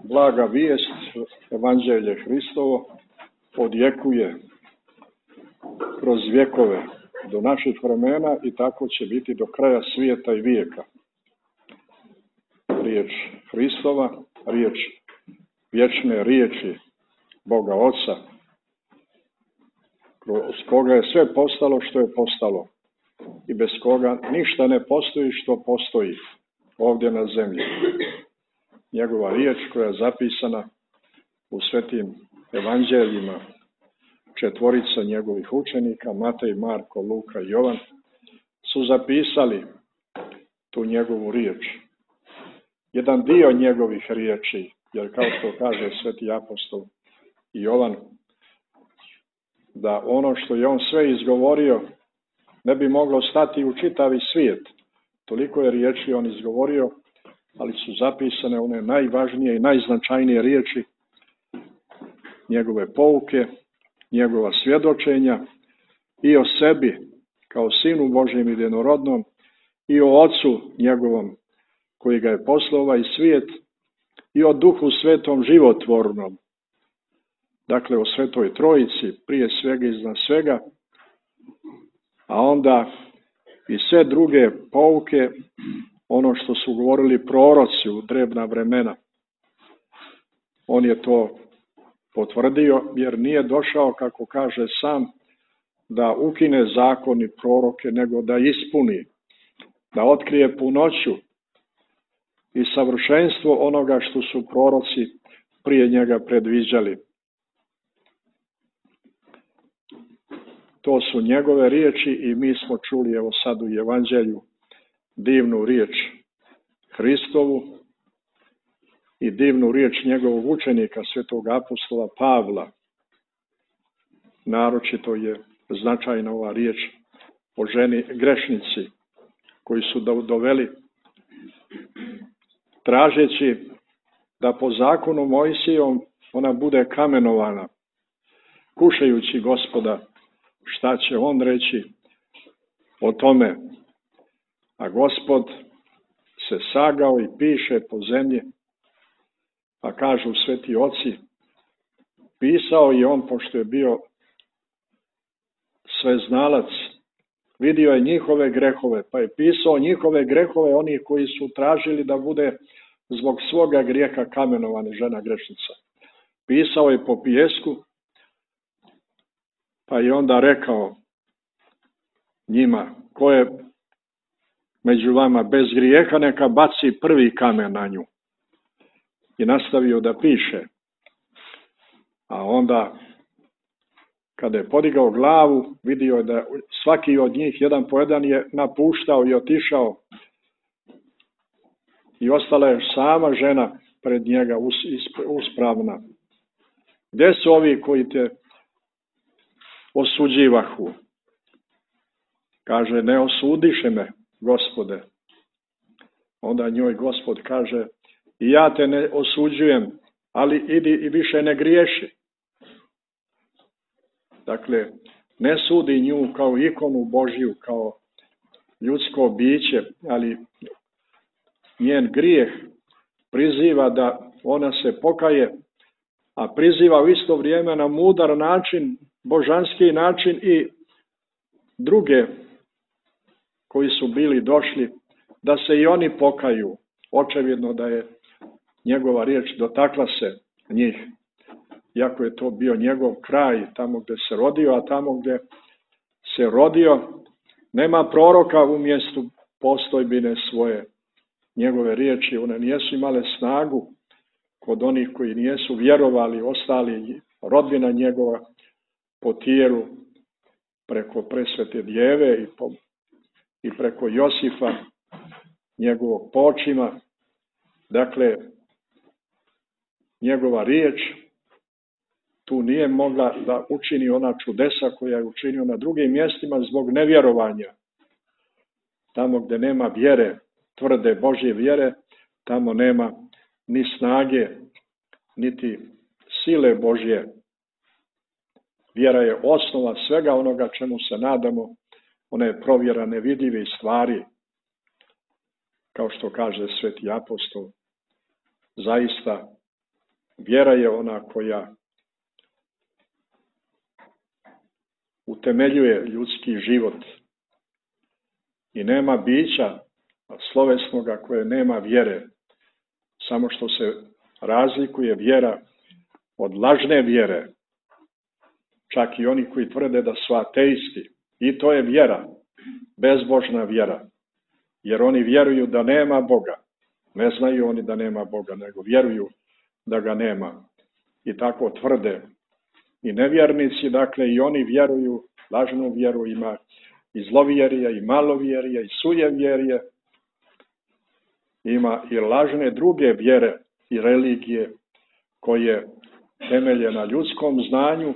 blaga vijest, Evanđelje Hristovo, odjekuje kroz vjekove do naših vremena i tako će biti do kraja svijeta i vijeka. Riječ Hristova, riječ vječne riječi Boga Oca, kroz koga je sve postalo što je postalo i bez koga ništa ne postoji što postoji ovdje na zemlji. Njegova riječ koja je zapisana u svetim evanđeljima četvorica njegovih učenika, Matej, Marko, Luka i Jovan, su zapisali tu njegovu riječ. Jedan dio njegovih riječi, jer kao što kaže sveti apostol Jovan, da ono što je on sve izgovorio ne bi moglo stati u čitavi svijet. Toliko je riječi on izgovorio, ali su zapisane one najvažnije i najznačajnije riječi, njegove pouke, njegova svjedočenja i o sebi kao Sinu Božjem jedinorodnom i o Ocu njegovom koji ga je poslao ovaj svijet i o Duhu Svetom životvornom. Dakle, o Svetoj Trojici, prije svega i iznad svega, a onda i sve druge pouke, ono što su govorili proroci u drevna vremena. On je to potvrdio, jer nije došao, kako kaže sam, da ukine zakon i proroke, nego da ispuni, da otkrije punoću i savršenstvo onoga što su proroci prije njega predviđali. To su njegove riječi i mi smo čuli evo sad u Evanđelju divnu riječ Hristovu i divnu riječ njegovog učenika, svetog apostola Pavla. Naročito je značajna ova riječ o ženi grešnici koji su doveli tražeći da po zakonu Mojsijevom ona bude kamenovana, kušajući Gospoda šta će on reći o tome. A Gospod se sagao i piše po zemlji, pa kažu sveti oci, pisao je on, pošto je bio sveznalac, vidio je njihove grehove, pa je pisao njihove grehove onih koji su tražili da bude zbog svoga grijeha kamenovana žena grešnica. Pisao je po pijesku, pa je onda rekao njima, ko je među vama bez grijeha, neka baci prvi kamen na nju. I nastavio da piše. A onda, kada je podigao glavu, vidio je da svaki od njih, jedan po jedan, je napuštao i otišao. I ostala je sama žena pred njega uspravna. Gdje su ovi koji te osuđivahu? Kaže, ne osudiše me, Gospode. Onda njoj Gospod kaže, i ja te ne osuđujem, ali idi i više ne griješi. Dakle, ne sudi nju kao ikonu Božju, kao ljudsko biće, ali njen grijeh priziva da ona se pokaje, a priziva u isto vrijeme na mudar način, božanski način i druge koji su bili došli, da se i oni pokaju. Očevidno da je njegova riječ dotakla se njih, iako je to bio njegov kraj, tamo gdje se rodio, a tamo gdje se rodio nema proroka u mjestu postojbine svoje. Njegove riječi, one nijesu imale snagu kod onih koji nijesu vjerovali, ostali rodbina njegova po tijeru, preko presvete djeve i preko Josifa, njegovog počima. Dakle, njegova riječ tu nije mogla da učini ona čudesa koja je učinio na drugim mjestima zbog nevjerovanja. Tamo gdje nema vjere, tvrde Božje vjere, tamo nema ni snage, niti sile Božje. Vjera je osnova svega onoga čemu se nadamo, ona je provjera nevidljivih stvari. Kao što kaže sveti apostol, zaista Vjera je ona koja utemeljuje ljudski život. I nema bića slovesnoga koje nema vjere. Samo što se razlikuje vjera od lažne vjere. Čak i oni koji tvrde da su ateisti. I to je vjera, bezbožna vjera. Jer oni vjeruju da nema Boga. Ne znaju oni da nema Boga, nego vjeruju da ga nema. I tako tvrde. I nevjernici, dakle, i oni vjeruju, lažnu vjeru, ima i zlovjerija, i malovjerija, i sujevjerije. Ima i lažne druge vjere i religije koje temelje na ljudskom znanju,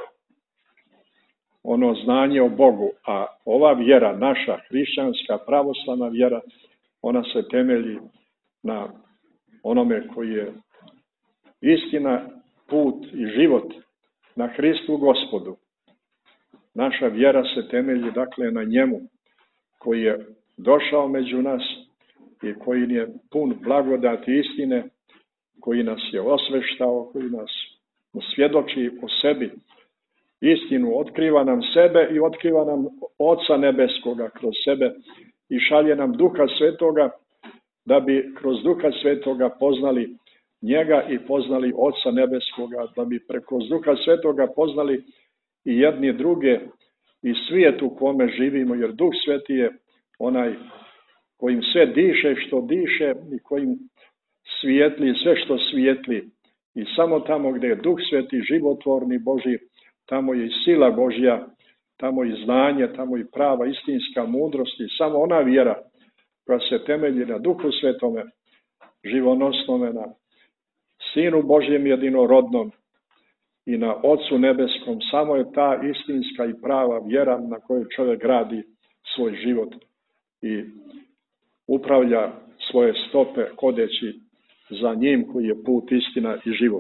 ono znanje o Bogu. A ova vjera, naša hrišćanska pravoslavna vjera, ona se temelji na onome koji je istina, put i život, na Hristu Gospodu. Naša vjera se temelji, dakle, na njemu koji je došao među nas i koji je pun blagodati istine, koji nas je osveštao, koji nas svjedoči o sebi. Istinu otkriva nam sebe i otkriva nam Oca Nebeskoga kroz sebe i šalje nam Duha Svetoga da bi kroz Duha Svetoga poznali njega i poznali Oca Nebeskoga, da bi kroz Duha Svetoga poznali i jedni druge i svijet u kome živimo, jer Duh Sveti je onaj kojim sve diše što diše i kojim svijetli sve što svijetli. I samo tamo gdje je Duh Sveti životvorni Božji, tamo je i sila Božja, tamo i znanje, tamo i prava istinska mudrost i samo ona vjera koja se temelji na Duhu Svetome, živonosnome, na Sinu Božjem jedinorodnom i na Ocu Nebeskom. Samo je ta istinska i prava vjera na kojoj čovjek gradi svoj život i upravlja svoje stope hodeći za njim koji je put, istina i život.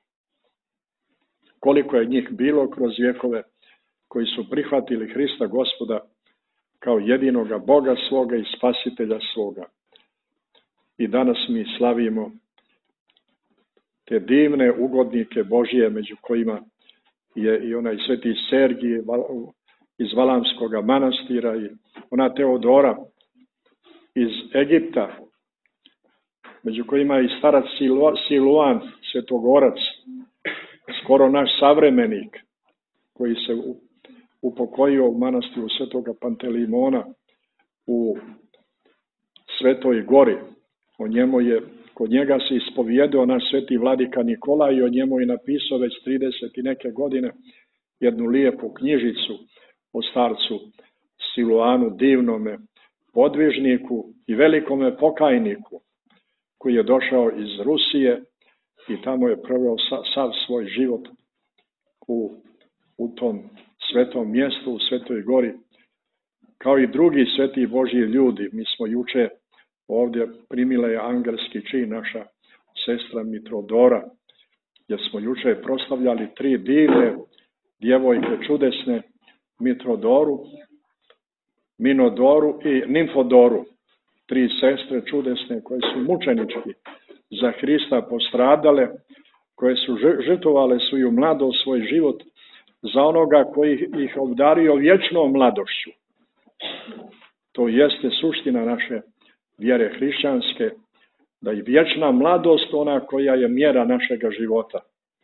Koliko je njih bilo kroz vjekove koji su prihvatili Hrista Gospoda kao jedinoga Boga svoga i Spasitelja svoga. I danas mi slavimo te divne ugodnike Božije, među kojima je i onaj sveti Sergij iz Valamskog manastira i ona Teodora iz Egipta, među kojima je i starac Siluan, svetogorac, skoro naš savremenik, koji se upokojio u manastiru svetoga Pantelimona u Svetoj Gori. Kod njega se ispovijedao naš sveti vladika Nikolaj i o njemu je napisao već 30 i neke godine jednu lijepu knjižicu o starcu Siluanu, divnome podvižniku i velikome pokajniku, koji je došao iz Rusije i tamo je proveo sav svoj život u tom svetom mjestu, u Svetoj Gori, kao i drugi sveti Božji ljudi. Mi smo juče ovdje primila je angelski čin naša sestra Mitrodora, jer smo juče proslavljali 3 divne djevojke čudesne, Mitrodoru, Minodoru i Nimfodoru. 3 sestre čudesne koje su mučenički za Hrista postradale, koje su žrtvovale svoju mladost, svoj život za onoga koji ih obdario vječnom mladošću. To jeste suština naše vjere hrišćanske, da je vječna mladost ona koja je mjera našega života.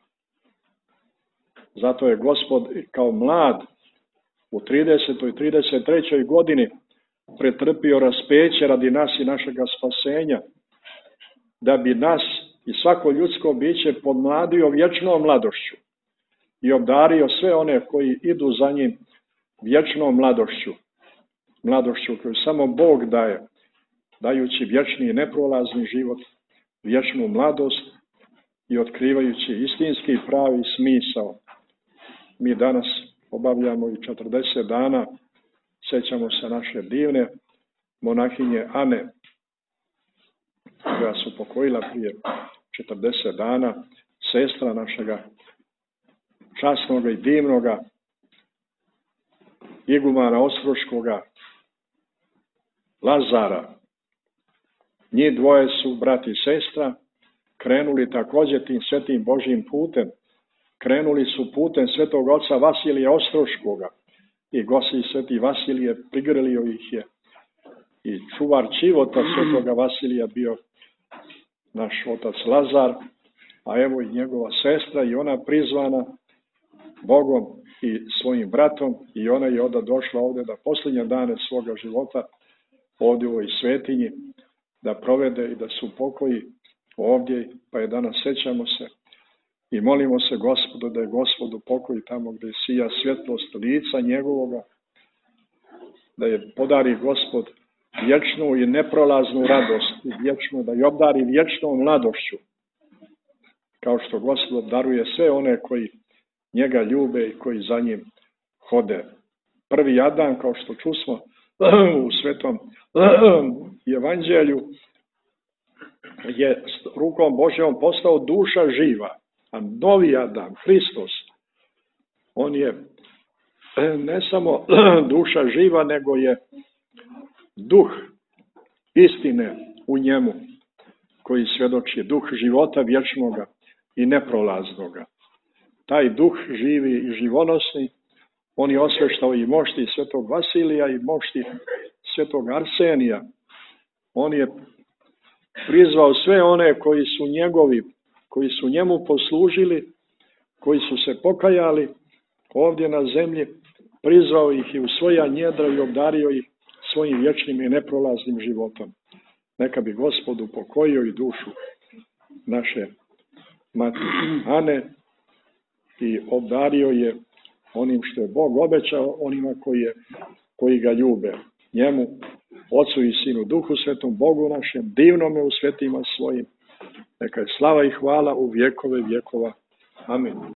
Zato je Gospod kao mlad u 30. i 33. godini pretrpio raspeće radi nas i našega spasenja, da bi nas i svako ljudsko biće podmladio vječnom mladošću i obdario sve one koji idu za njim vječnom mladošću. Mladošću koju samo Bog daje, dajući vječni i neprolazni život, vječnu mladost i otkrivajući istinski pravi smisao. Mi danas obavljamo i 40 dana, sjećamo se naše divne monahinje Ane, koja se upokojila prije 40 dana, sestra našega časnoga i divnoga igumana Ostroškoga Lazara. Njih dvoje su brat i sestra krenuli također tim svetim Božjim putem. Krenuli su putem svetog oca Vasilija Ostroškoga i Gospi sveti Vasilije prigrlio ih je. I čuvar čivota svetoga Vasilija bio naš otac Lazar, a evo i njegova sestra i ona prizvana Bogom i svojim bratom i ona je onda došla ovdje da posljednje dane svoga života ovdje u ovoj svetinji da provede i da se upokoji ovdje, pa je danas sećamo se i molimo se Gospodu da je Gospod upokoji tamo gdje sija svjetlost lica njegovoga, da je podari Gospod vječnu i neprolaznu radost i vječnu, da je obdari vječnom mladošću, kao što Gospod daruje sve one koji njega ljube i koji za njim hode. Prvi Adam, kao što čusmo u svetom evanđelju, je rukom Božjom postao duša živa, a novi Adam, Hristos, on je ne samo duša živa, nego je duh istine u njemu, koji svjedoči, duh života vječnoga i neprolaznoga. Taj duh živi i živonosni, on je osveštao i mošti svetog Vasilija i mošti svetog Arsenija. On je prizvao sve one koji su njegovi, koji su njemu poslužili, koji su se pokajali ovdje na zemlji, prizvao ih i u svoja njedra i obdario ih svojim vječnim i neprolaznim životom. Neka bi Gospod upokojio i dušu naše mati Ane i obdario je onim što je Bog obećao onima koji ga ljube. Njemu, Otcu i Sinu, Duhu Svetom, Bogu našem, divnome u svetima svojim. Neka je slava i hvala u vjekove vjekova. Amin.